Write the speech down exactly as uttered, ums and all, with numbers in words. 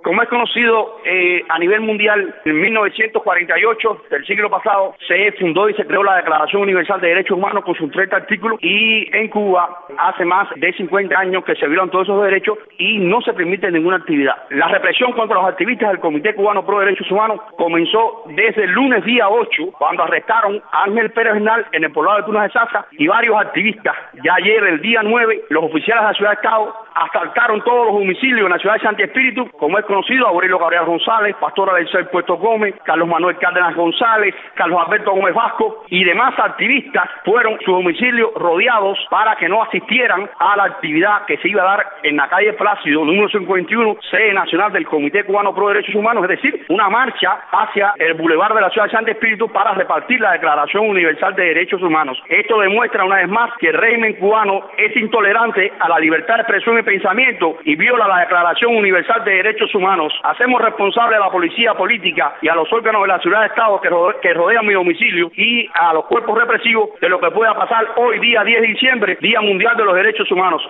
Como es conocido eh, a nivel mundial, en mil novecientos cuarenta y ocho del siglo pasado se fundó y se creó la Declaración Universal de Derechos Humanos con sus treinta artículos, y en Cuba hace más de cincuenta años que se violan todos esos derechos y no se permite ninguna actividad. La represión contra los activistas del Comité Cubano Pro Derechos Humanos comenzó desde el lunes día ocho, cuando arrestaron a Ángel Pérez Bernal en el poblado de Tunas de Sasa y varios activistas. Ya ayer, el día nueve, los oficiales de la Ciudad de Estado asaltaron todos los domicilios en la ciudad de Santi Espíritu, como es conocido, Aurelio Gabriel González, Pastora del Puerto Gómez, Carlos Manuel Cárdenas González, Carlos Alberto Gómez Vasco y demás activistas fueron sus domicilios rodeados para que no asistieran a la actividad que se iba a dar en la calle Plácido, número cincuenta y uno, sede nacional del Comité Cubano Pro Derechos Humanos, es decir, una marcha hacia el bulevar de la ciudad de Santi Espíritu para repartir la Declaración Universal de Derechos Humanos. Esto demuestra una vez más que el régimen cubano es intolerante a la libertad de expresión y pensamiento y viola la Declaración Universal de Derechos Humanos. Hacemos responsable a la policía política y a los órganos de la ciudad de Estado que, rode que rodean mi domicilio y a los cuerpos represivos de lo que pueda pasar hoy, día diez de diciembre, Día Mundial de los Derechos Humanos.